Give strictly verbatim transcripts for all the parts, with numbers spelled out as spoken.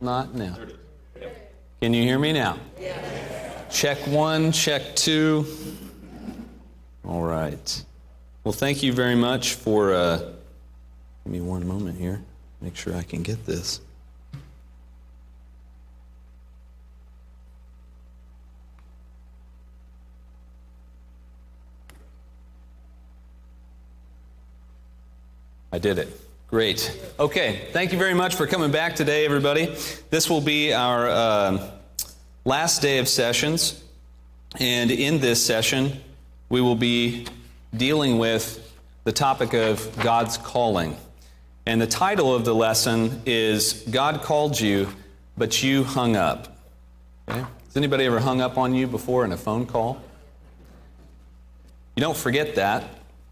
Not now. Can you hear me now? Yes. Check one, check two. All right. Well, thank you very much for, uh, give me one moment here. Make sure I can get this. I did it. Great. Okay, thank you very much for coming back today, everybody. This will be our uh, last day of sessions, and in this session, we will be dealing with the topic of God's calling. And the title of the lesson is, God Called You, But You Hung Up. Okay? Has anybody ever hung up on you before in a phone call? You don't forget that.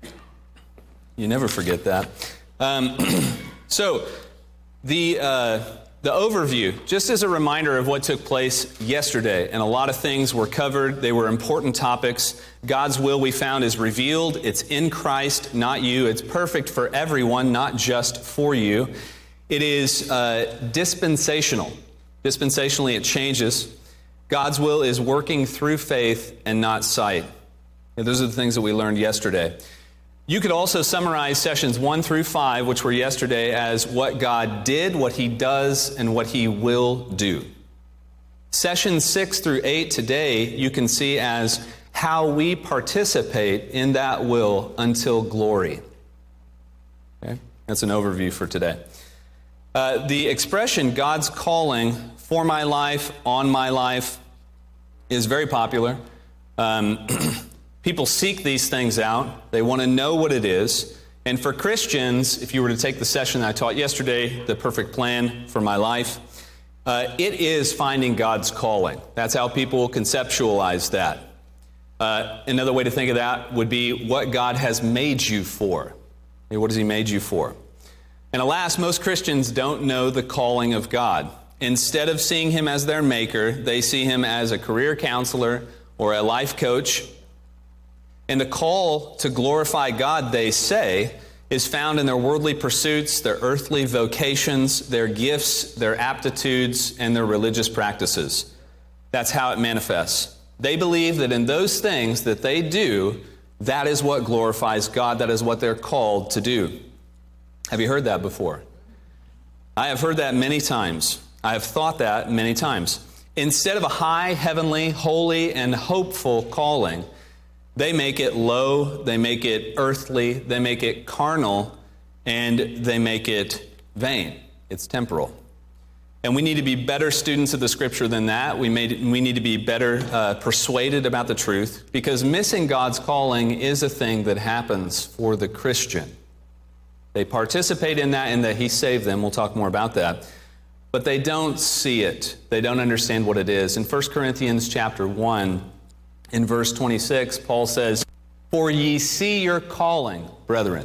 You never forget that. Um, so, the uh, the overview, just as a reminder of what took place yesterday, and a lot of things were covered. They were important topics. God's will, we found, is revealed. It's in Christ, not you. It's perfect for everyone, not just for you. It is uh, dispensational. Dispensationally, it changes. God's will is working through faith and not sight. And those are the things that we learned yesterday. You could also summarize sessions one through five, which were yesterday, as what God did, what He does, and what He will do. Sessions six through eight today, you can see as how we participate in that will until glory. Okay? That's an overview for today. Uh, the expression, God's calling for my life, on my life, is very popular. Um, People seek these things out. They want to know what it is. And for Christians, if you were to take the session I taught yesterday, The Perfect Plan for My Life, uh, it is finding God's calling. That's how people conceptualize that. Uh, another way to think of that would be what God has made you for. Hey, what has He made you for? And alas, most Christians don't know the calling of God. Instead of seeing Him as their maker, they see Him as a career counselor or a life coach. And the call to glorify God, they say, is found in their worldly pursuits, their earthly vocations, their gifts, their aptitudes, and their religious practices. That's how it manifests. They believe that in those things that they do, that is what glorifies God. That is what they're called to do. Have you heard that before? I have heard that many times. I have thought that many times. Instead of a high, heavenly, holy, and hopeful calling, they make it low, they make it earthly, they make it carnal, and they make it vain. It's temporal. And we need to be better students of the Scripture than that. We, made, we need to be better uh, persuaded about the truth, because missing God's calling is a thing that happens for the Christian. They participate in that and that He saved them. We'll talk more about that. But they don't see it. They don't understand what it is. In First Corinthians chapter one, in verse twenty-six, Paul says, "For ye see your calling, brethren,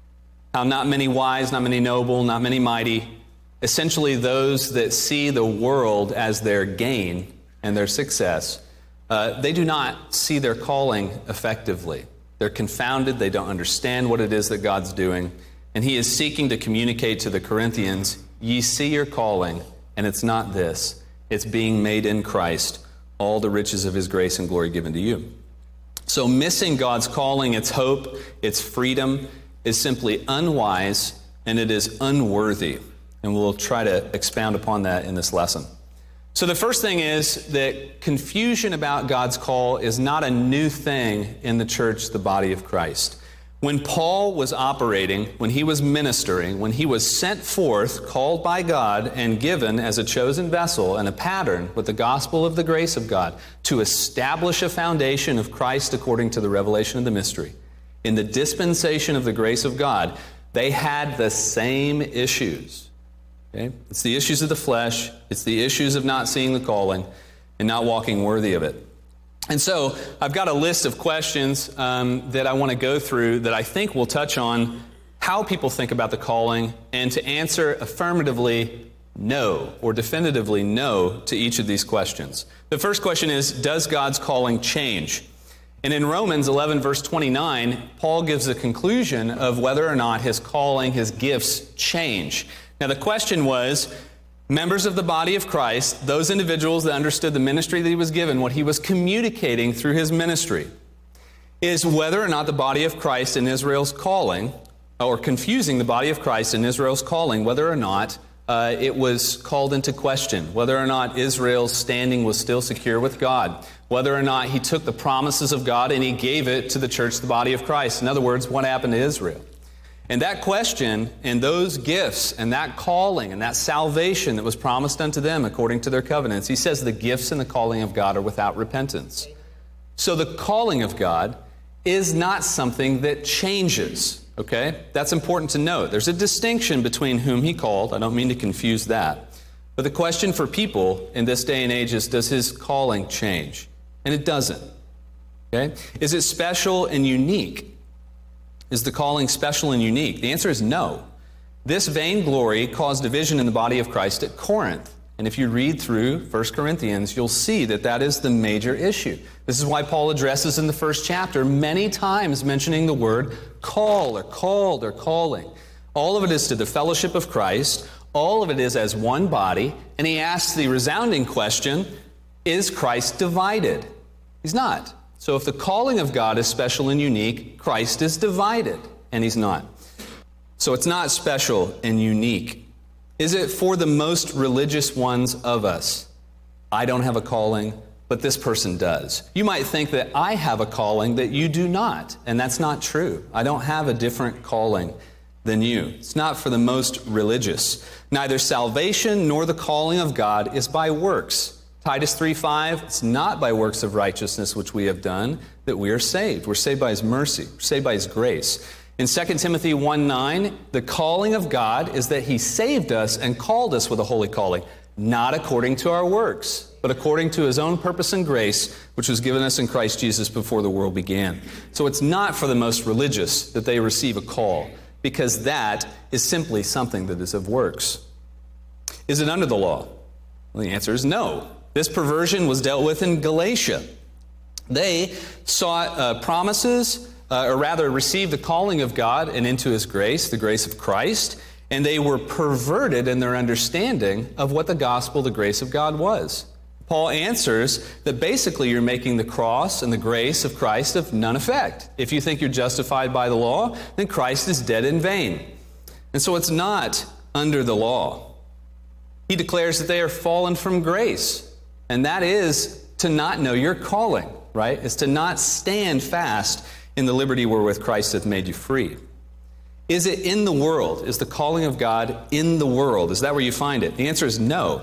how not many wise, not many noble, not many mighty, essentially those that see the world as their gain and their success, uh, they do not see their calling effectively. They're confounded, they don't understand what it is that God's doing, and he is seeking to communicate to the Corinthians, ye see your calling, and it's not this, it's being made in Christ, all the riches of His grace and glory given to you." So missing God's calling, its hope, its freedom, is simply unwise and it is unworthy. And we'll try to expound upon that in this lesson. So the first thing is that confusion about God's call is not a new thing in the church, the body of Christ. When Paul was operating, when he was ministering, when he was sent forth, called by God, and given as a chosen vessel and a pattern with the gospel of the grace of God to establish a foundation of Christ according to the revelation of the mystery, in the dispensation of the grace of God, they had the same issues. Okay? It's the issues of the flesh, it's the issues of not seeing the calling and not walking worthy of it. And so I've got a list of questions um, that I want to go through that I think will touch on how people think about the calling and to answer affirmatively no or definitively no to each of these questions. The first question is, does God's calling change? And in Romans eleven, verse twenty-nine, Paul gives a conclusion of whether or not his calling, his gifts change. Now the question was, Members of the body of Christ, those individuals that understood the ministry that he was given, what he was communicating through his ministry, is whether or not the body of Christ in Israel's calling, or confusing the body of Christ in Israel's calling, whether or not uh, it was called into question, whether or not Israel's standing was still secure with God, whether or not he took the promises of God and he gave it to the church, the body of Christ. In other words, what happened to Israel? And that question and those gifts and that calling and that salvation that was promised unto them according to their covenants, he says the gifts and the calling of God are without repentance. So the calling of God is not something that changes, okay? That's important to note. There's a distinction between whom he called. I don't mean to confuse that. But the question for people in this day and age is, does his calling change? And it doesn't, okay? Is it special and unique? Is the calling special and unique? The answer is no. This vainglory caused division in the body of Christ at Corinth. And if you read through First Corinthians, you'll see that that is the major issue. This is why Paul addresses in the first chapter many times mentioning the word call or called or calling. All of it is to the fellowship of Christ. All of it is as one body. And he asks the resounding question, is Christ divided? He's not. So if the calling of God is special and unique, Christ is divided, and he's not. So it's not special and unique. Is it for the most religious ones of us? I don't have a calling, but this person does. You might think that I have a calling that you do not, and that's not true. I don't have a different calling than you. It's not for the most religious. Neither salvation nor the calling of God is by works. Titus three five, it's not by works of righteousness which we have done that we are saved. We're saved by his mercy. We're saved by his grace. In Second Timothy one nine, the calling of God is that he saved us and called us with a holy calling, not according to our works, but according to his own purpose and grace, which was given us in Christ Jesus before the world began. So it's not for the most religious that they receive a call, because that is simply something that is of works. Is it under the law? Well, the answer is no. This perversion was dealt with in Galatia. They sought uh, promises, uh, or rather received the calling of God and into his grace, the grace of Christ, and they were perverted in their understanding of what the gospel, the grace of God was. Paul answers that basically you're making the cross and the grace of Christ of none effect. If you think you're justified by the law, then Christ is dead in vain. And so it's not under the law. He declares that they are fallen from grace. And that is to not know your calling, right? It's to not stand fast in the liberty wherewith Christ hath made you free. Is it in the world? Is the calling of God in the world? Is that where you find it? The answer is no.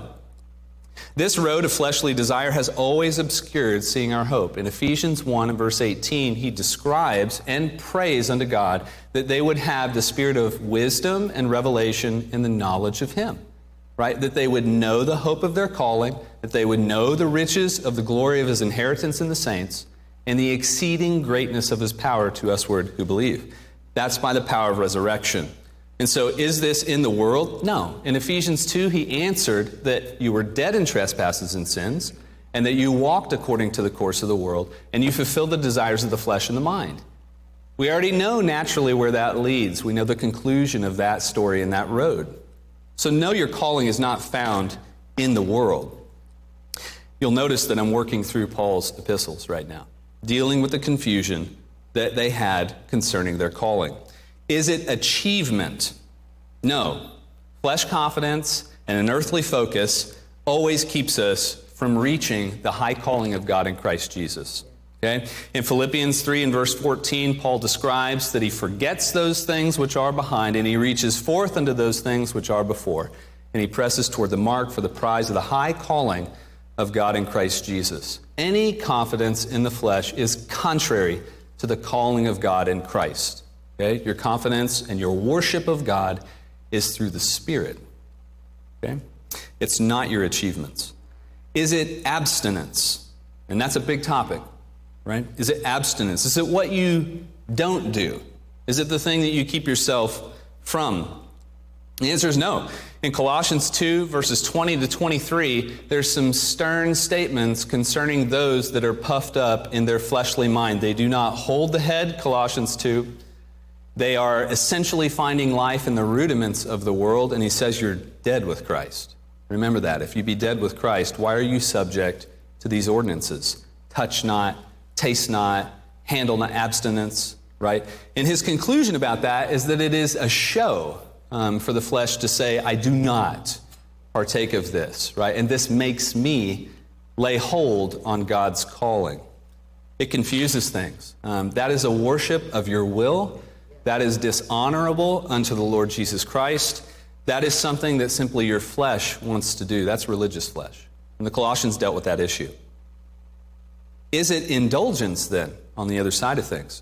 This road of fleshly desire has always obscured seeing our hope. In Ephesians one and verse eighteen, he describes and prays unto God that they would have the spirit of wisdom and revelation in the knowledge of him. Right? That they would know the hope of their calling, that they would know the riches of the glory of his inheritance in the saints, and the exceeding greatness of his power to usward who believe. That's by the power of resurrection. And so is this in the world? No. In Ephesians two, he answered that you were dead in trespasses and sins, and that you walked according to the course of the world, and you fulfilled the desires of the flesh and the mind. We already know naturally where that leads. We know the conclusion of that story and that road. So no, your calling is not found in the world. You'll notice that I'm working through Paul's epistles right now, dealing with the confusion that they had concerning their calling. Is it achievement? No. Flesh confidence and an earthly focus always keeps us from reaching the high calling of God in Christ Jesus. Okay? In Philippians three and verse fourteen, Paul describes that he forgets those things which are behind, and he reaches forth unto those things which are before. And he presses toward the mark for the prize of the high calling of God in Christ Jesus. Any confidence in the flesh is contrary to the calling of God in Christ. Okay? Your confidence and your worship of God is through the Spirit. Okay? It's not your achievements. Is it abstinence? And that's a big topic. Right? Is it abstinence? Is it what you don't do? Is it the thing that you keep yourself from? The answer is no. In Colossians two, verses twenty to twenty-three, there's some stern statements concerning those that are puffed up in their fleshly mind. They do not hold the head, Colossians two. They are essentially finding life in the rudiments of the world, and he says you're dead with Christ. Remember that. If you be dead with Christ, why are you subject to these ordinances? Touch not, taste not, handle not, abstinence, right? And his conclusion about that is that it is a show um, for the flesh to say, I do not partake of this, right? And this makes me lay hold on God's calling. It confuses things. Um, that is a worship of your will. That is dishonorable unto the Lord Jesus Christ. That is something that simply your flesh wants to do. That's religious flesh. And the Colossians dealt with that issue. Is it indulgence then on the other side of things?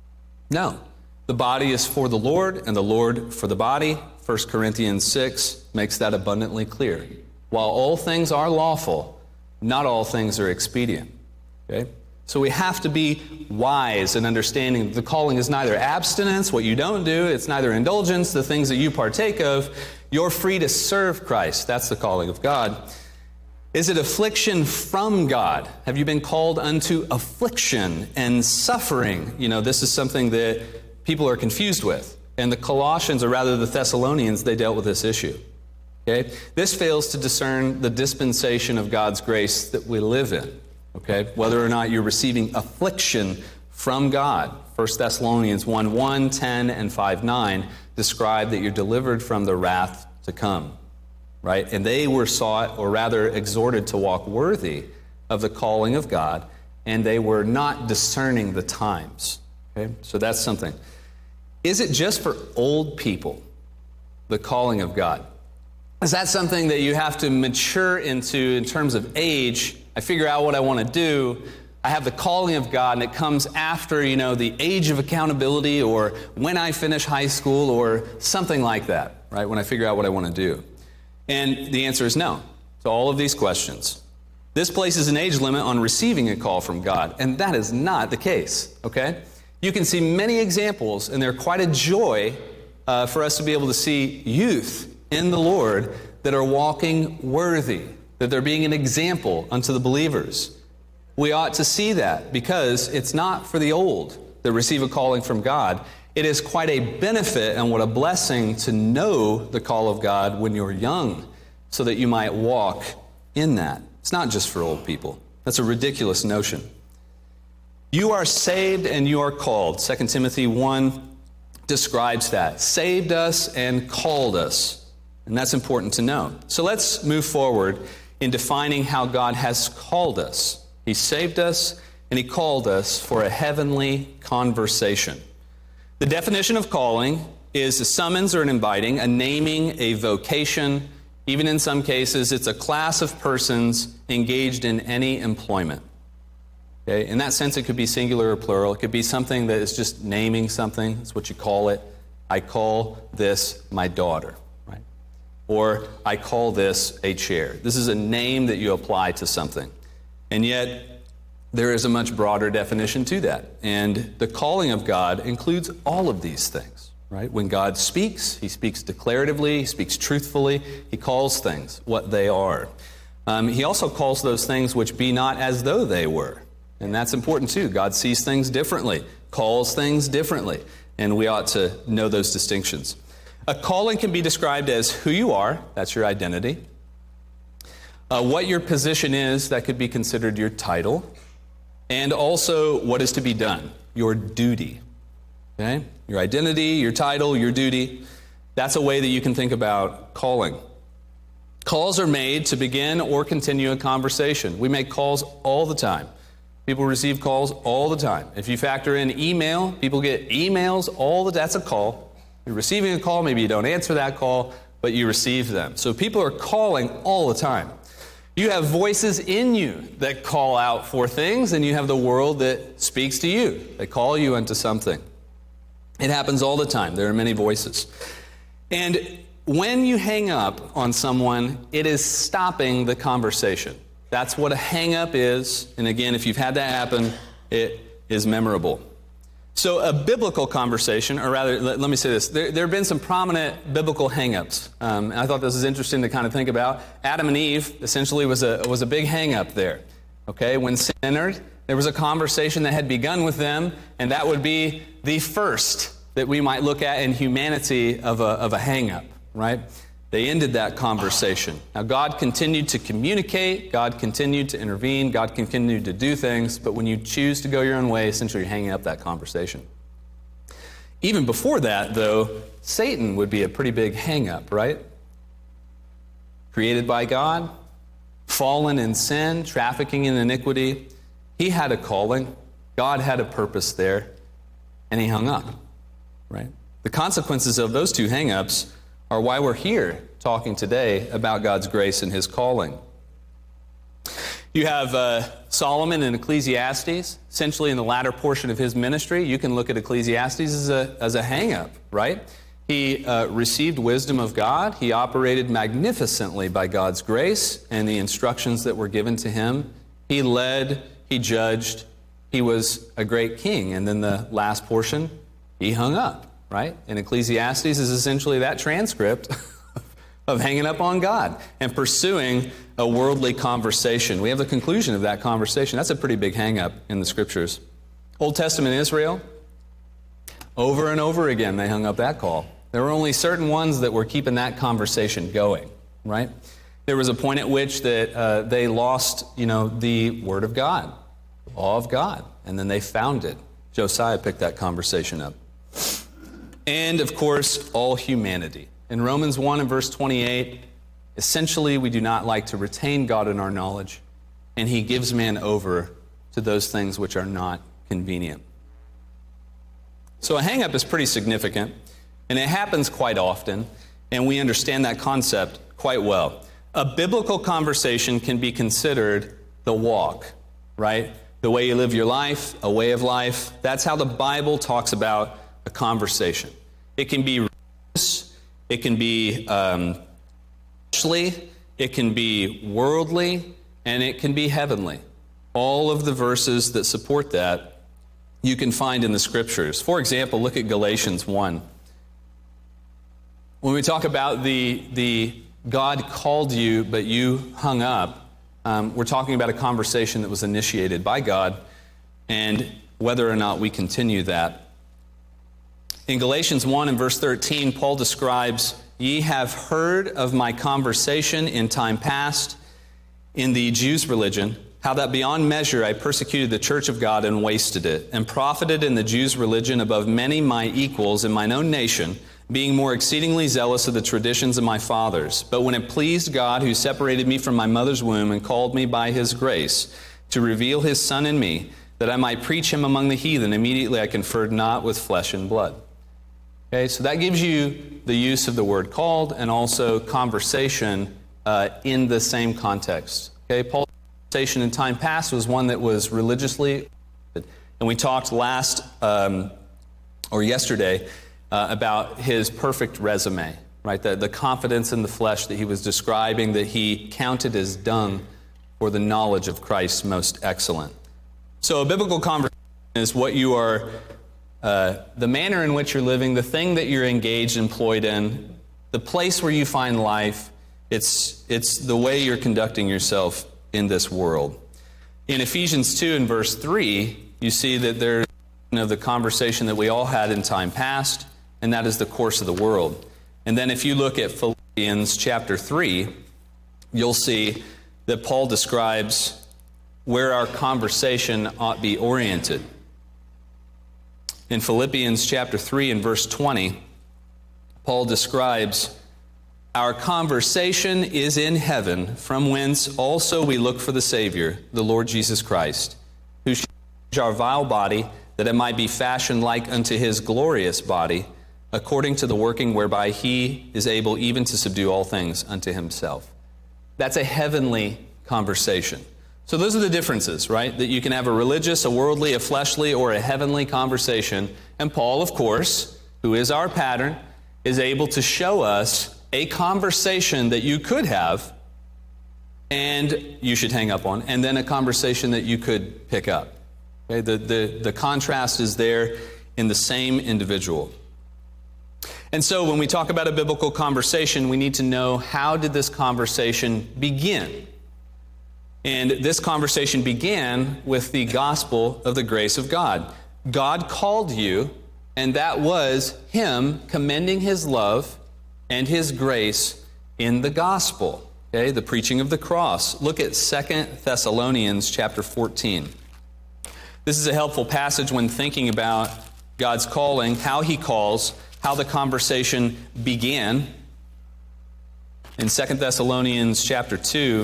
No. The body is for the Lord and the Lord for the body. First Corinthians six makes that abundantly clear. While all things are lawful, not all things are expedient. Okay? So we have to be wise in understanding that the calling is neither abstinence, what you don't do, it's neither indulgence, the things that you partake of. You're free to serve Christ. That's the calling of God. Is it affliction from God? Have you been called unto affliction and suffering? You know, this is something that people are confused with. And the Colossians, or rather the Thessalonians, they dealt with this issue. Okay? This fails to discern the dispensation of God's grace that we live in. Okay, whether or not you're receiving affliction from God. First Thessalonians one one, ten, and five nine describe that you're delivered from the wrath to come. Right? And they were sought, or rather exhorted, to walk worthy of the calling of God, and they were not discerning the times. Okay, so that's something. Is it just for old people, the calling of God? Is that something that you have to mature into in terms of age? I figure out what I want to do. I have the calling of God, and it comes after, you know, the age of accountability, or when I finish high school, or something like that, right? When I figure out what I want to do. And the answer is no to all of these questions. This places an age limit on receiving a call from God, and that is not the case, okay? You can see many examples, and they're quite a joy uh, for us to be able to see youth in the Lord that are walking worthy, that they're being an example unto the believers. We ought to see that, because it's not for the old that receive a calling from God. It is quite a benefit and what a blessing to know the call of God when you're young, so that you might walk in that. It's not just for old people. That's a ridiculous notion. You are saved and you are called. Second Timothy one describes that. Saved us and called us. And that's important to know. So let's move forward in defining how God has called us. He saved us and He called us for a heavenly conversation. The definition of calling is a summons or an inviting, a naming, a vocation. Even in some cases, it's a class of persons engaged in any employment. Okay? In that sense, it could be singular or plural. It could be something that is just naming something. That's what you call it. I call this my daughter. Or I call this a chair. This is a name that you apply to something. And yet, there is a much broader definition to that. And the calling of God includes all of these things, right? When God speaks, He speaks declaratively, He speaks truthfully. He calls things what they are. Um, he also calls those things which be not as though they were. And that's important too. God sees things differently, calls things differently. And we ought to know those distinctions. A calling can be described as who you are, that's your identity. Uh, what your position is, that could be considered your title. And also what is to be done, your duty. Okay? Your identity, your title, your duty. That's a way that you can think about calling. Calls are made to begin or continue a conversation. We make calls all the time. People receive calls all the time. If you factor in email, people get emails all the time. That's a call. You're receiving a call, maybe you don't answer that call, but you receive them. So people are calling all the time. You have voices in you that call out for things, and you have the world that speaks to you. They call you into something. It happens all the time. There are many voices. And when you hang up on someone, it is stopping the conversation. That's what a hang up is. And again, if you've had that happen, it is memorable. So a biblical conversation, or rather, let, let me say this. There, there have been some prominent biblical hang-ups. Um, and I thought this was interesting to kind of think about. Adam and Eve essentially was a, was a big hang-up there. Okay, when sin entered, there was a conversation that had begun with them, and that would be the first that we might look at in humanity of a, of a hang-up, right? They ended that conversation. Now, God continued to communicate, God continued to intervene, God continued to do things, but when you choose to go your own way, essentially you're hanging up that conversation. Even before that, though, Satan would be a pretty big hang-up, right? Created by God, fallen in sin, trafficking in iniquity. He had a calling. God had a purpose there, and he hung up, right? The consequences of those two hang-ups are why we're here talking today about God's grace and his calling. You have uh, Solomon in Ecclesiastes, essentially in the latter portion of his ministry. You can look at Ecclesiastes as a, as a hang-up, right? He uh, received wisdom of God. He operated magnificently by God's grace and the instructions that were given to him. He led, he judged, he was a great king. And then the last portion, he hung up. Right? And Ecclesiastes is essentially that transcript of hanging up on God and pursuing a worldly conversation. We have the conclusion of that conversation. That's a pretty big hang-up in the Scriptures. Old Testament Israel, over and over again, they hung up that call. There were only certain ones that were keeping that conversation going, right? There was a point at which that uh, they lost, you know, the Word of God, the law of God, and then they found it. Josiah picked that conversation up. And, of course, all humanity. In Romans one and verse twenty-eight, essentially we do not like to retain God in our knowledge, and he gives man over to those things which are not convenient. So a hang-up is pretty significant, and it happens quite often, and we understand that concept quite well. A biblical conversation can be considered the walk, right? The way you live your life, a way of life. That's how the Bible talks about a conversation. It can be religious, it can be um, fleshly, it can be worldly, and it can be heavenly. All of the verses that support that you can find in the Scriptures. For example, look at Galatians one. When we talk about the, the God called you, but you hung up, um, we're talking about a conversation that was initiated by God, and whether or not we continue that. In Galatians one and verse thirteen, Paul describes, "Ye have heard of my conversation in time past in the Jews' religion, how that beyond measure I persecuted the church of God and wasted it, and profited in the Jews' religion above many my equals in mine own nation, being more exceedingly zealous of the traditions of my fathers. But when it pleased God, who separated me from my mother's womb and called me by his grace, to reveal his Son in me, that I might preach him among the heathen, immediately I conferred not with flesh and blood." Okay, so that gives you the use of the word called and also conversation uh, in the same context. Okay, Paul's conversation in time past was one that was religiously, and we talked last um, or yesterday uh, about his perfect resume, right? The, the confidence in the flesh that he was describing, that he counted as dung for the knowledge of Christ most excellent. So a biblical conversation is what you are Uh, the manner in which you're living, the thing that you're engaged, employed in, the place where you find life. It's, it's the way you're conducting yourself in this world. In Ephesians two and verse three, you see that there's you know, the conversation that we all had in time past, and that is the course of the world. And then if you look at Philippians chapter three, you'll see that Paul describes where our conversation ought be oriented. In Philippians chapter three and verse twenty, Paul describes, "Our conversation is in heaven, from whence also we look for the Savior, the Lord Jesus Christ, who shall change our vile body, that it might be fashioned like unto his glorious body, according to the working whereby he is able even to subdue all things unto himself." That's a heavenly conversation. So those are the differences, right? That you can have a religious, a worldly, a fleshly, or a heavenly conversation. And Paul, of course, who is our pattern, is able to show us a conversation that you could have and you should hang up on, and then a conversation that you could pick up. Okay? The, the, the contrast is there in the same individual. And so when we talk about a biblical conversation, we need to know, how did this conversation begin? And this conversation began with the gospel of the grace of God. God called you, and that was him commending his love and his grace in the gospel, okay, the preaching of the cross. Look at Second Thessalonians chapter fourteen. This is a helpful passage when thinking about God's calling, how he calls, how the conversation began. In Second Thessalonians chapter two,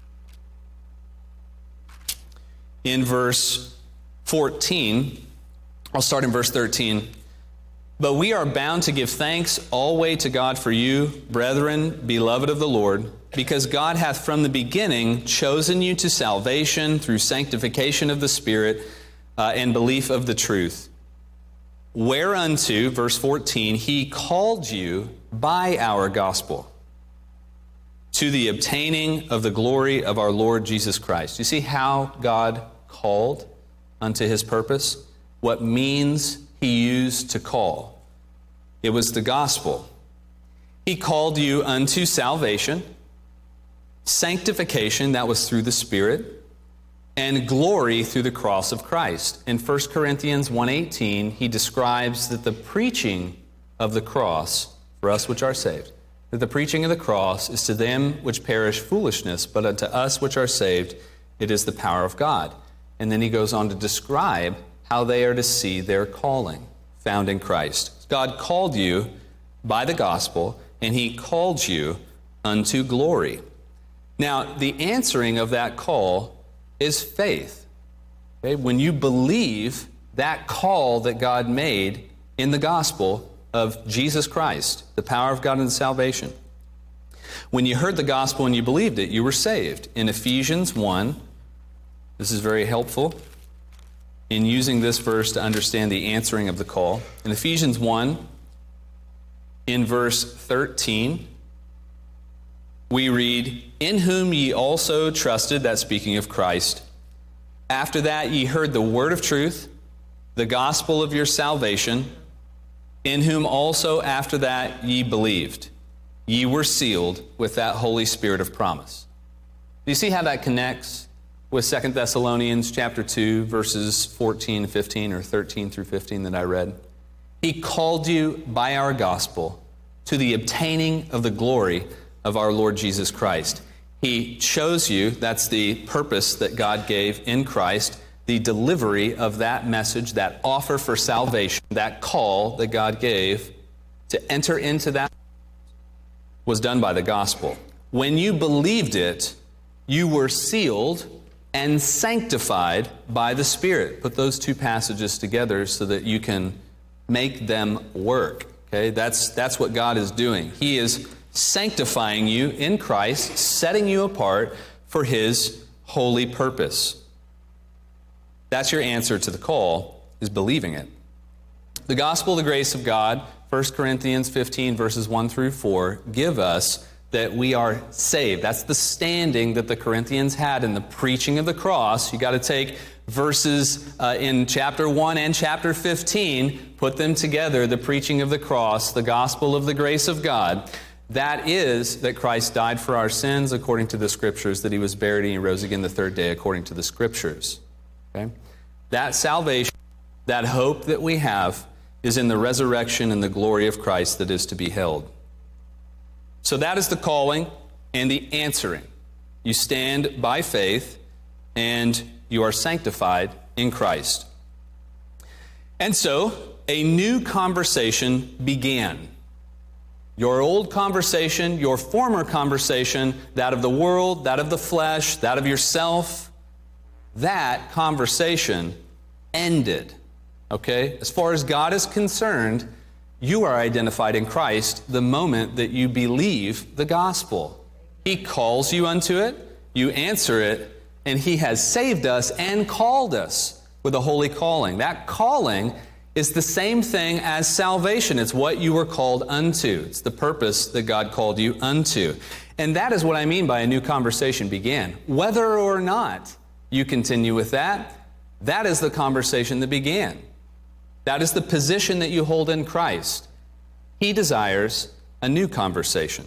in verse fourteen, I'll start in verse thirteen. But we are bound to give thanks always to God for you, brethren, beloved of the Lord, because God hath from the beginning chosen you to salvation through sanctification of the Spirit uh, and belief of the truth. Whereunto, verse fourteen, he called you by our gospel to the obtaining of the glory of our Lord Jesus Christ. You see how God called unto his purpose? What means he used to call? It was the gospel. He called you unto salvation, sanctification, that was through the Spirit, and glory through the cross of Christ. In First Corinthians one eighteen, he describes that the preaching of the cross, for us which are saved, that the preaching of the cross is to them which perish foolishness, but unto us which are saved, it is the power of God. And then he goes on to describe how they are to see their calling found in Christ. God called you by the gospel, and he called you unto glory. Now, the answering of that call is faith. Okay? When you believe that call that God made in the gospel of Jesus Christ, the power of God and salvation. When you heard the gospel and you believed it, you were saved. In Ephesians one, this is very helpful in using this verse to understand the answering of the call. In Ephesians one, in verse thirteen, we read, in whom ye also trusted, that's speaking of Christ. After that ye heard the word of truth, the gospel of your salvation, in whom also after that ye believed. Ye were sealed with that Holy Spirit of promise. Do you see how that connects with Second Thessalonians chapter two, verses fourteen, fifteen, or thirteen through fifteen that I read? He called you by our gospel to the obtaining of the glory of our Lord Jesus Christ. He chose you, that's the purpose that God gave in Christ, the delivery of that message, that offer for salvation, that call that God gave to enter into that was done by the gospel. When you believed it, you were sealed and sanctified by the Spirit. Put those two passages together so that you can make them work. Okay, that's, that's what God is doing. He is sanctifying you in Christ, setting you apart for his holy purpose. That's your answer to the call, is believing it. The gospel of the grace of God, First Corinthians fifteen, verses one through four, give us that we are saved. That's the standing that the Corinthians had in the preaching of the cross. You got to take verses uh, in chapter one and chapter fifteen, put them together, the preaching of the cross, the gospel of the grace of God. That is that Christ died for our sins according to the Scriptures, that he was buried and he rose again the third day according to the Scriptures. Okay? That salvation, that hope that we have, is in the resurrection and the glory of Christ that is to be held. So that is the calling and the answering. You stand by faith and you are sanctified in Christ. And so a new conversation began. Your old conversation, your former conversation, that of the world, that of the flesh, that of yourself, that conversation ended. Okay? As far as God is concerned, you are identified in Christ the moment that you believe the gospel. He calls you unto it, you answer it, and he has saved us and called us with a holy calling. That calling is the same thing as salvation. It's what you were called unto. It's the purpose that God called you unto. And that is what I mean by a new conversation began. Whether or not you continue with that, that is the conversation that began. That is the position that you hold in Christ. He desires a new conversation.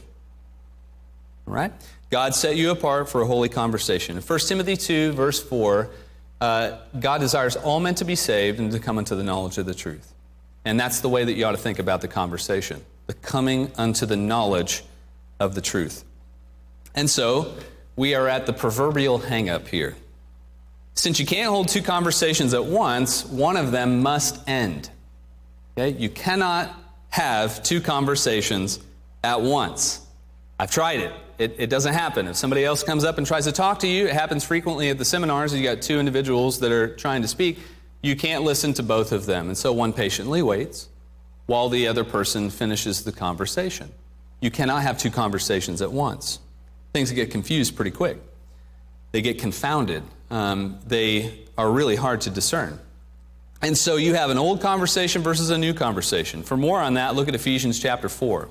All right? God set you apart for a holy conversation. In First Timothy two, verse four, uh, God desires all men to be saved and to come unto the knowledge of the truth. And that's the way that you ought to think about the conversation. The coming unto the knowledge of the truth. And so, we are at the proverbial hang-up here. Since you can't hold two conversations at once, one of them must end. Okay? You cannot have two conversations at once. I've tried it. It, it doesn't happen. If somebody else comes up and tries to talk to you, it happens frequently at the seminars. You got two individuals that are trying to speak. You can't listen to both of them. And so one patiently waits while the other person finishes the conversation. You cannot have two conversations at once. Things get confused pretty quick. They get confounded. Um, they are really hard to discern. And so you have an old conversation versus a new conversation. For more on that, look at Ephesians chapter four.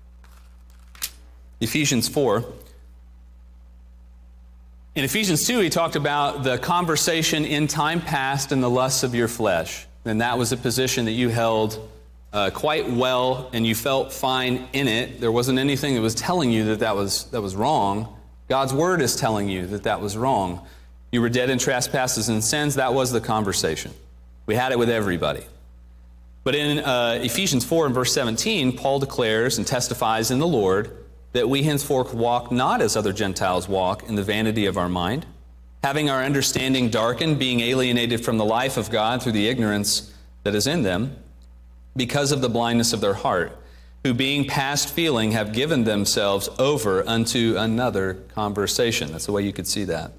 Ephesians four. In Ephesians two, he talked about the conversation in time past and the lusts of your flesh. And that was a position that you held uh, quite well, and you felt fine in it. There wasn't anything that was telling you that that was, that was wrong. God's Word is telling you that that was wrong. You were dead in trespasses and sins. That was the conversation. We had it with everybody. But in uh, Ephesians four and verse seventeen, Paul declares and testifies in the Lord that we henceforth walk not as other Gentiles walk in the vanity of our mind, having our understanding darkened, being alienated from the life of God through the ignorance that is in them, because of the blindness of their heart, who being past feeling have given themselves over unto another conversation. That's the way you could see that.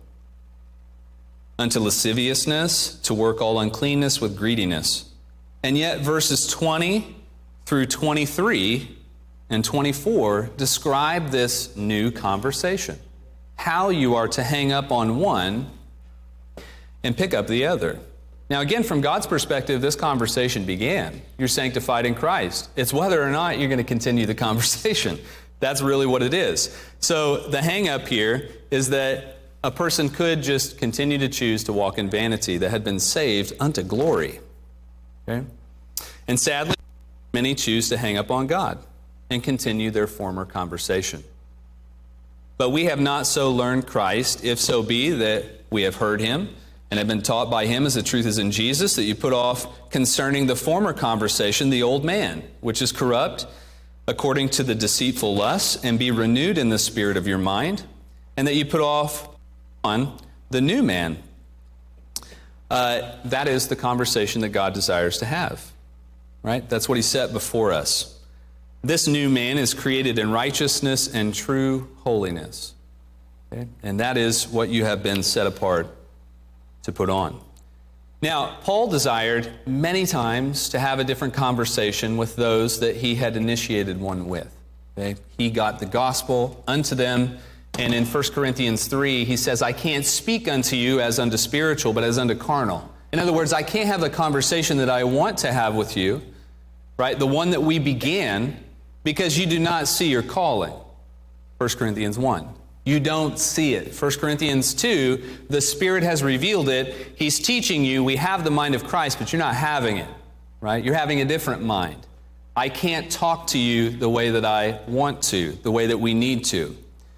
Unto lasciviousness, to work all uncleanness with greediness. And yet verses twenty through twenty-three and twenty-four describe this new conversation. How you are to hang up on one and pick up the other. Now again, from God's perspective, this conversation began. You're sanctified in Christ. It's whether or not you're going to continue the conversation. That's really what it is. So the hang up here is that a person could just continue to choose to walk in vanity that had been saved unto glory. Okay? And sadly, many choose to hang up on God and continue their former conversation. But we have not so learned Christ, if so be that we have heard Him and have been taught by Him as the truth is in Jesus, that you put off concerning the former conversation the old man, which is corrupt according to the deceitful lusts, and be renewed in the spirit of your mind, and that you put off on the new man. Uh, that is the conversation that God desires to have, right? That's what He set before us. This new man is created in righteousness and true holiness. Okay? And that is what you have been set apart to put on. Now, Paul desired many times to have a different conversation with those that he had initiated one with. Okay? He got the gospel unto them. And in First Corinthians three, he says, I can't speak unto you as unto spiritual, but as unto carnal. In other words, I can't have the conversation that I want to have with you, right? The one that we began, because you do not see your calling. First Corinthians one. You don't see it. First Corinthians two, the Spirit has revealed it. He's teaching you, we have the mind of Christ, but you're not having it, right? You're having a different mind. I can't talk to you the way that I want to, the way that we need to.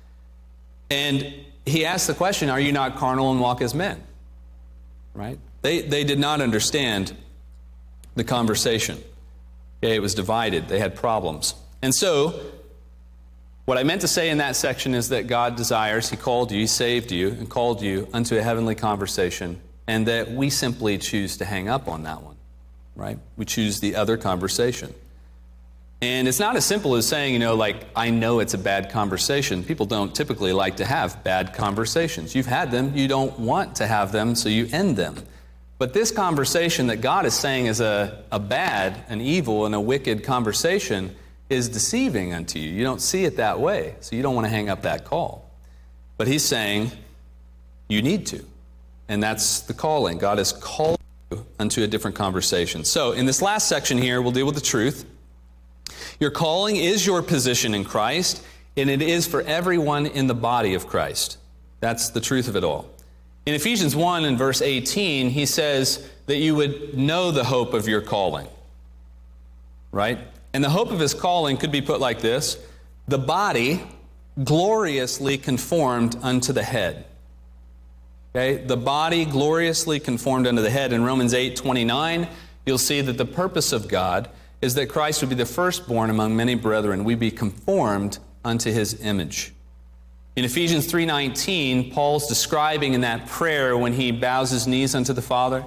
And he asked the question, are you not carnal and walk as men? Right? They, they did not understand the conversation. Okay, it was divided. They had problems. And so, what I meant to say in that section is that God desires, He called you, He saved you, and called you unto a heavenly conversation, and that we simply choose to hang up on that one, right? We choose the other conversation. And it's not as simple as saying, you know, like, I know it's a bad conversation. People don't typically like to have bad conversations. You've had them, you don't want to have them, so you end them. But this conversation that God is saying is a, a bad, an evil, and a wicked conversation is deceiving unto you. You don't see it that way, so you don't want to hang up that call. But He's saying, you need to. And that's the calling. God has called you unto a different conversation. So, in this last section here, we'll deal with the truth. Your calling is your position in Christ, and it is for everyone in the body of Christ. That's the truth of it all. In Ephesians one and verse eighteen, he says that you would know the hope of your calling. Right? And the hope of His calling could be put like this: the body gloriously conformed unto the head. Okay? The body gloriously conformed unto the head. In Romans eight twenty-nine, you'll see that the purpose of God is that Christ would be the firstborn among many brethren. We be conformed unto his image. In Ephesians three nineteen, Paul's describing in that prayer when he bows his knees unto the Father,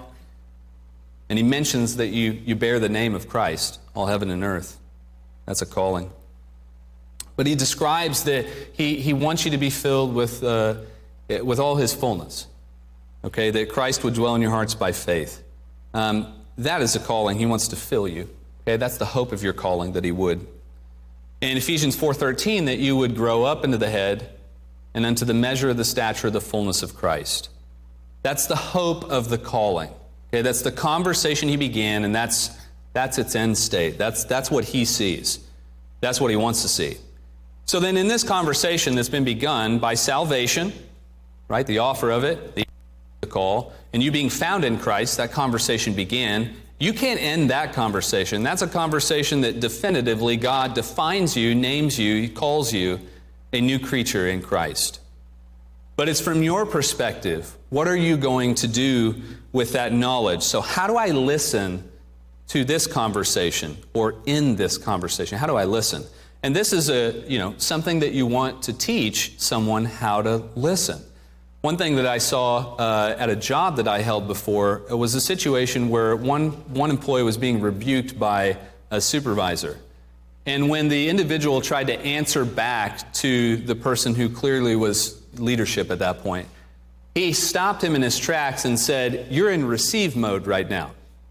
and he mentions that you, you bear the name of Christ, all heaven and earth. That's a calling. But he describes that he, he wants you to be filled with, uh, with all his fullness. Okay, that Christ would dwell in your hearts by faith. Um, that is a calling. He wants to fill you. Okay, that's the hope of your calling, that he would. In Ephesians four thirteen, that you would grow up into the head and unto the measure of the stature of the fullness of Christ. That's the hope of the calling. Okay, that's the conversation he began, and that's that's its end state. That's that's what he sees. That's what he wants to see. So then in this conversation that's been begun by salvation, right, the offer of it, the call, and you being found in Christ, that conversation began. You can't end that conversation. That's a conversation that definitively God defines you, names you, he calls you a new creature in Christ. But it's from your perspective. What are you going to do with that knowledge? So how do I listen to this conversation or in this conversation? How do I listen? And this is a, you know, something that you want to teach someone how to listen. One thing that I saw uh, at a job that I held before was a situation where one, one employee was being rebuked by a supervisor. And when the individual tried to answer back to the person who clearly was leadership at that point, he stopped him in his tracks and said, "You're in receive mode right now."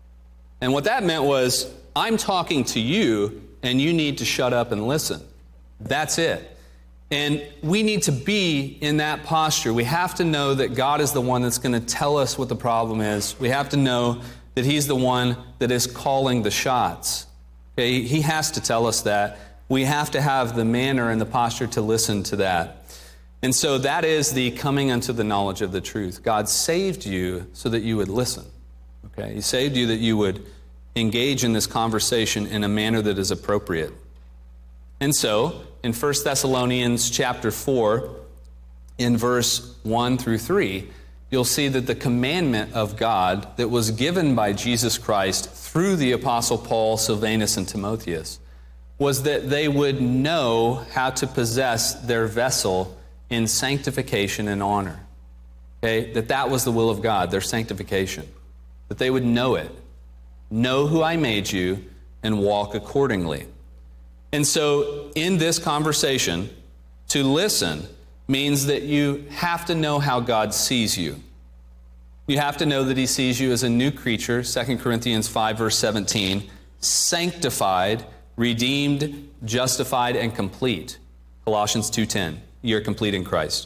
And what that meant was, I'm talking to you, and you need to shut up and listen. That's it. And we need to be in that posture. We have to know that God is the one that's going to tell us what the problem is. We have to know that he's the one that is calling the shots. Okay? He has to tell us that. We have to have the manner and the posture to listen to that. And so that is the coming unto the knowledge of the truth. God saved you so that you would listen. Okay? He saved you that you would engage in this conversation in a manner that is appropriate. And so, in First Thessalonians chapter four, in verse one through three, you'll see that the commandment of God that was given by Jesus Christ through the Apostle Paul, Silvanus, and Timotheus was that they would know how to possess their vessel in sanctification and honor. Okay? That that was the will of God, their sanctification. That they would know it. Know who I made you and walk accordingly. And so in this conversation, to listen means that you have to know how God sees you. You have to know that he sees you as a new creature, Second Corinthians five, verse seventeen, sanctified, redeemed, justified, and complete. Colossians two ten, you're complete in Christ.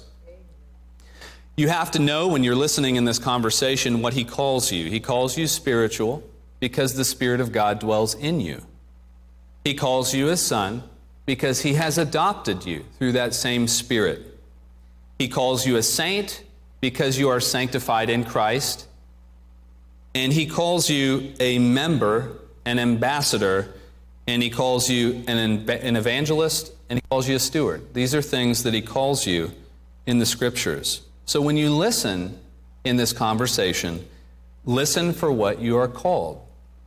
You have to know when you're listening in this conversation what he calls you. He calls you spiritual because the Spirit of God dwells in you. He calls you a son because he has adopted you through that same Spirit. He calls you a saint because you are sanctified in Christ. And he calls you a member, an ambassador, and he calls you an, an evangelist, and he calls you a steward. These are things that he calls you in the Scriptures. So when you listen in this conversation, listen for what you are called.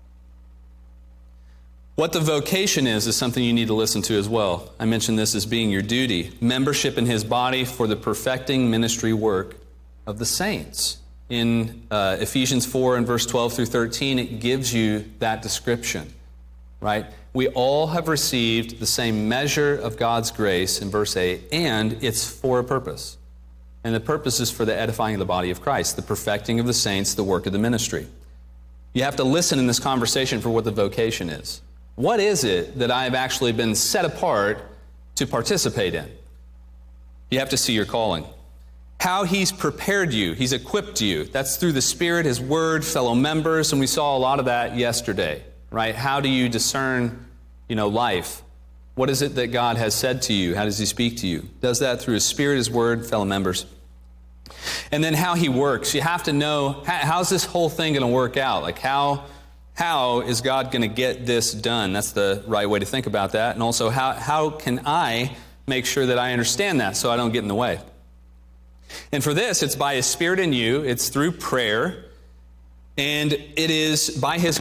What the vocation is, is something you need to listen to as well. I mentioned this as being your duty. Membership in his body for the perfecting ministry work of the saints. In uh, Ephesians four and verse twelve through thirteen, it gives you that description, right? We all have received the same measure of God's grace in verse eight, and it's for a purpose. And the purpose is for the edifying of the body of Christ, the perfecting of the saints, the work of the ministry. You have to listen in this conversation for what the vocation is. What is it that I have actually been set apart to participate in? You have to see your calling. How he's prepared you, he's equipped you. That's through the Spirit, his word, fellow members, and we saw a lot of that yesterday, right? How do you discern, you know, life? What is it that God has said to you? How does he speak to you? Does that through his Spirit, his word, fellow members. And then how he works. You have to know, how's this whole thing going to work out? Like how... How is God going to get this done? That's the right way to think about that. And also, how, how can I make sure that I understand that so I don't get in the way? And for this, it's by his Spirit in you. It's through prayer. And it is by his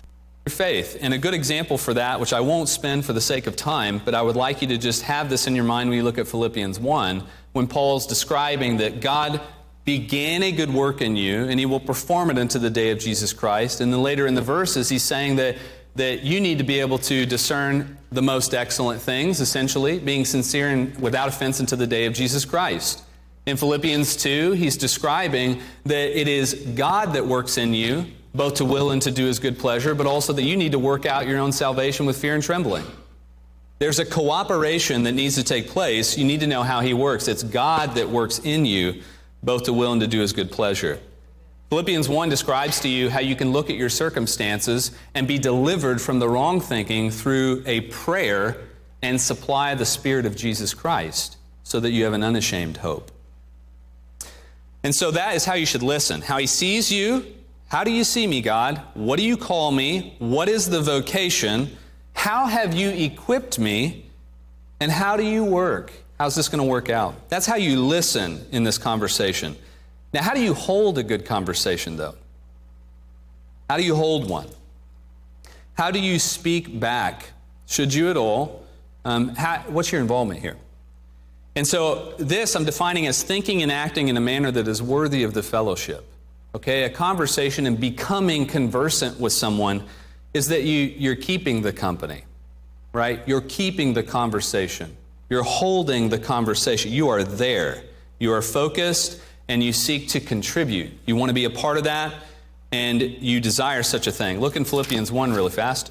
faith. And a good example for that, which I won't spend for the sake of time, but I would like you to just have this in your mind when you look at Philippians one, when Paul's describing that God began a good work in you, and he will perform it unto the day of Jesus Christ. And then later in the verses, he's saying that, that you need to be able to discern the most excellent things, essentially, being sincere and without offense unto the day of Jesus Christ. In Philippians two, he's describing that it is God that works in you, both to will and to do his good pleasure, but also that you need to work out your own salvation with fear and trembling. There's a cooperation that needs to take place. You need to know how he works. It's God that works in you, both to will and to do his good pleasure. Philippians one describes to you how you can look at your circumstances and be delivered from the wrong thinking through a prayer and supply the Spirit of Jesus Christ so that you have an unashamed hope. And so that is how you should listen. How he sees you. How do you see me, God? What do you call me? What is the vocation? How have you equipped me? And how do you work? How's this going to work out? That's how you listen in this conversation. Now, how do you hold a good conversation, though? How do you hold one? How do you speak back? Should you at all? Um, how, what's your involvement here? And so this I'm defining as thinking and acting in a manner that is worthy of the fellowship. Okay, a conversation and becoming conversant with someone is that you, you're keeping the company, right? You're keeping the conversation. You're holding the conversation. You are there. You are focused and you seek to contribute. You want to be a part of that and you desire such a thing. Look in Philippians one really fast.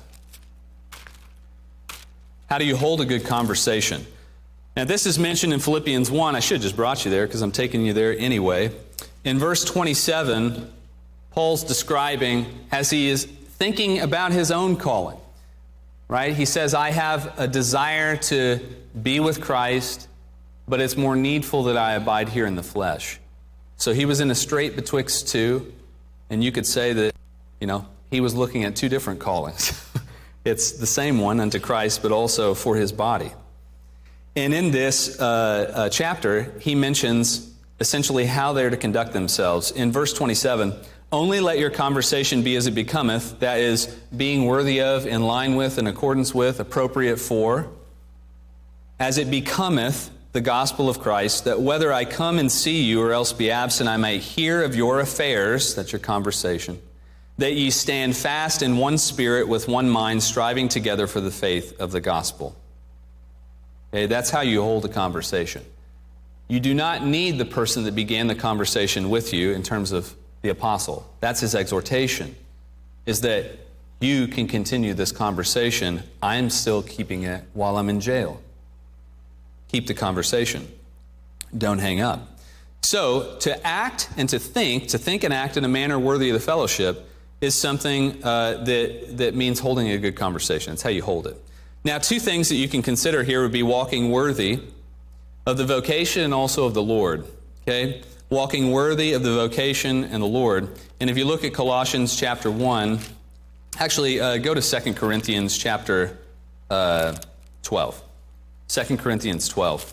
How do you hold a good conversation? Now this is mentioned in Philippians one. I should have just brought you there because I'm taking you there anyway. In verse twenty-seven, Paul's describing as he is thinking about his own calling, right? He says, I have a desire to be with Christ, but it's more needful that I abide here in the flesh. So he was in a strait betwixt two, and you could say that, you know, he was looking at two different callings. It's the same one unto Christ, but also for his body. And in this uh, uh, chapter, he mentions essentially how they're to conduct themselves. In verse twenty-seven, only let your conversation be as it becometh, that is, being worthy of, in line with, in accordance with, appropriate for, as it becometh the gospel of Christ, that whether I come and see you or else be absent, I may hear of your affairs, that's your conversation, that ye stand fast in one spirit with one mind, striving together for the faith of the gospel. Okay, that's how you hold a conversation. You do not need the person that began the conversation with you in terms of the apostle. That's his exhortation, is that you can continue this conversation. I'm still keeping it while I'm in jail. Keep the conversation. Don't hang up. So to act and to think, to think and act in a manner worthy of the fellowship is something uh, that, that means holding a good conversation. It's how you hold it. Now, two things that you can consider here would be walking worthy of the vocation and also of the Lord, okay? Walking worthy of the vocation and the Lord. And if you look at Colossians chapter one, actually uh, go to Second Corinthians chapter uh, twelve. Second Corinthians twelve.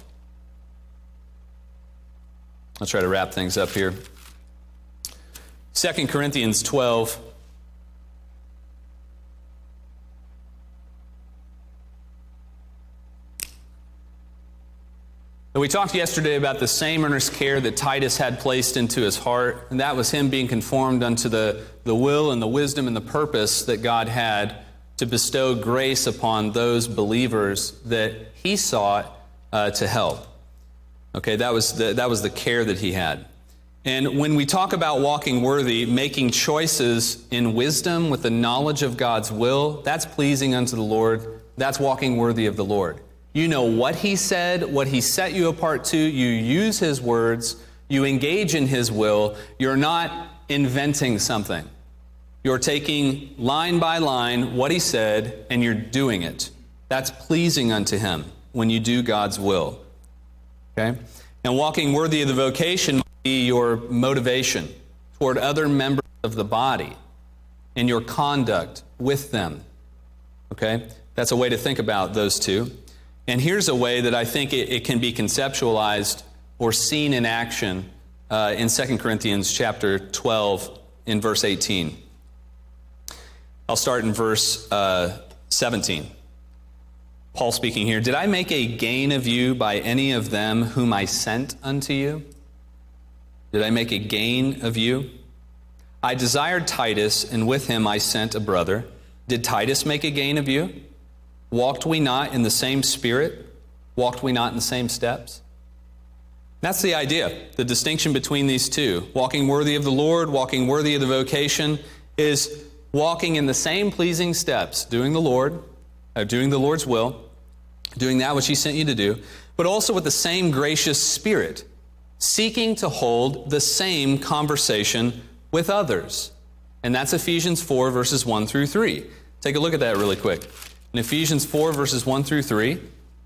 I'll try to wrap things up here. Second Corinthians twelve. We talked yesterday about the same earnest care that Titus had placed into his heart, and that was him being conformed unto the, the will and the wisdom and the purpose that God had to bestow grace upon those believers that he sought uh, to help. Okay, that was the, that was the care that he had. And when we talk about walking worthy, making choices in wisdom with the knowledge of God's will, that's pleasing unto the Lord. That's walking worthy of the Lord. You know what he said, what he set you apart to. You use his words. You engage in his will. You're not inventing something. You're taking line by line what he said, and you're doing it. That's pleasing unto him when you do God's will. Okay? And walking worthy of the vocation might be your motivation toward other members of the body and your conduct with them. Okay? That's a way to think about those two. And here's a way that I think it, it can be conceptualized or seen in action uh, in Second Corinthians chapter twelve in verse eighteen. I'll start in verse uh, seventeen. Paul speaking here, did I make a gain of you by any of them whom I sent unto you? Did I make a gain of you? I desired Titus, and with him I sent a brother. Did Titus make a gain of you? Walked we not in the same spirit? Walked we not in the same steps? That's the idea, the distinction between these two. Walking worthy of the Lord, walking worthy of the vocation, is walking in the same pleasing steps, doing the Lord, uh, doing the Lord's will, doing that which He sent you to do, but also with the same gracious spirit, seeking to hold the same conversation with others. And that's Ephesians four, verses one through three. Take a look at that really quick. In Ephesians four, verses one through three,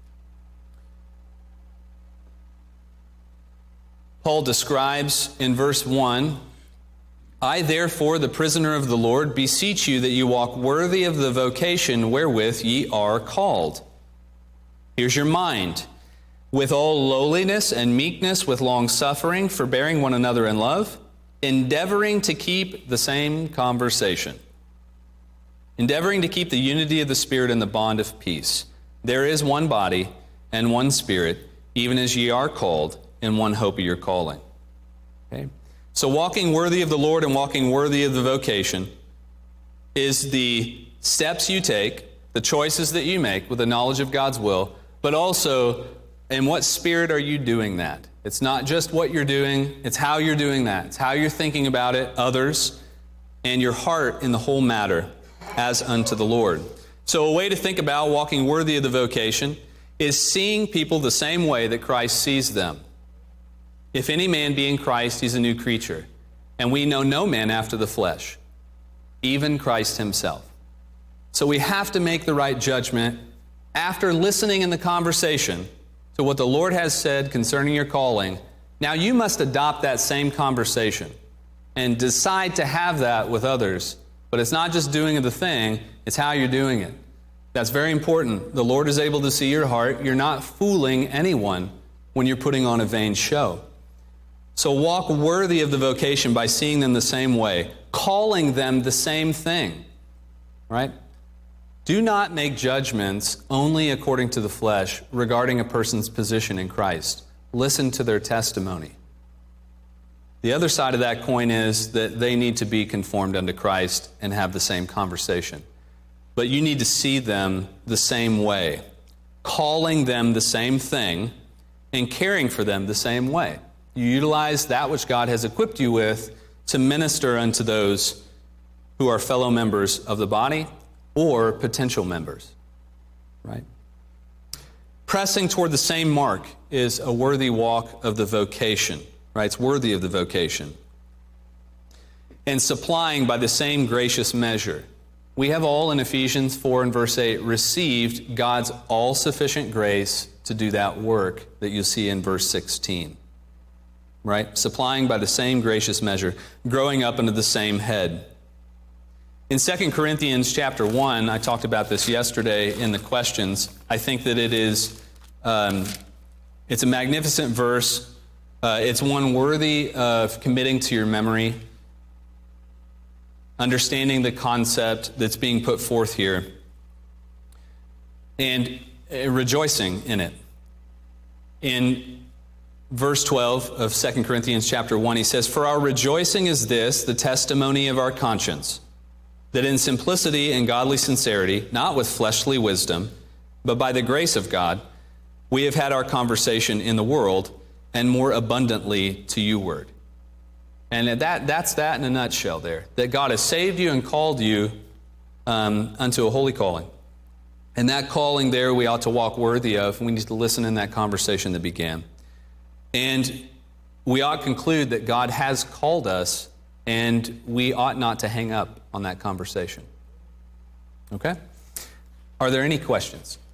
Paul describes in verse one, I therefore, the prisoner of the Lord, beseech you that you walk worthy of the vocation wherewith ye are called. Here's your mind. With all lowliness and meekness, with long suffering, forbearing one another in love, endeavoring to keep the same conversation. Endeavoring to keep the unity of the Spirit in the bond of peace. There is one body and one Spirit, even as ye are called, in one hope of your calling. Okay? So walking worthy of the Lord and walking worthy of the vocation is the steps you take, the choices that you make with the knowledge of God's will, but also in what spirit are you doing that? It's not just what you're doing, it's how you're doing that. It's how you're thinking about it, others, and your heart in the whole matter as unto the Lord. So a way to think about walking worthy of the vocation is seeing people the same way that Christ sees them. If any man be in Christ, he's a new creature. And we know no man after the flesh, even Christ himself. So we have to make the right judgment after listening in the conversation to what the Lord has said concerning your calling. Now you must adopt that same conversation and decide to have that with others. But it's not just doing the thing, it's how you're doing it. That's very important. The Lord is able to see your heart. You're not fooling anyone when you're putting on a vain show. So walk worthy of the vocation by seeing them the same way, calling them the same thing, right? Do not make judgments only according to the flesh regarding a person's position in Christ. Listen to their testimony. The other side of that coin is that they need to be conformed unto Christ and have the same conversation. But you need to see them the same way, calling them the same thing, and caring for them the same way. You utilize that which God has equipped you with to minister unto those who are fellow members of the body or potential members, right? Pressing toward the same mark is a worthy walk of the vocation, right? It's worthy of the vocation. And supplying by the same gracious measure. We have all in Ephesians four and verse eight received God's all-sufficient grace to do that work that you see in verse sixteen. Right? Supplying by the same gracious measure, growing up into the same head. In Second Corinthians chapter one, I talked about this yesterday in the questions. I think that it is, um, it's a magnificent verse. Uh, it's one worthy of committing to your memory, understanding the concept that's being put forth here, and uh, rejoicing in it. In verse twelve of Second Corinthians chapter one, he says, "For our rejoicing is this, the testimony of our conscience, that in simplicity and godly sincerity, not with fleshly wisdom, but by the grace of God, we have had our conversation in the world, and more abundantly to you word." And that that's that in a nutshell there, that God has saved you and called you um, unto a holy calling. And that calling there we ought to walk worthy of, and we need to listen in that conversation that began. And we ought to conclude that God has called us, and we ought not to hang up on that conversation. Okay? Are there any questions?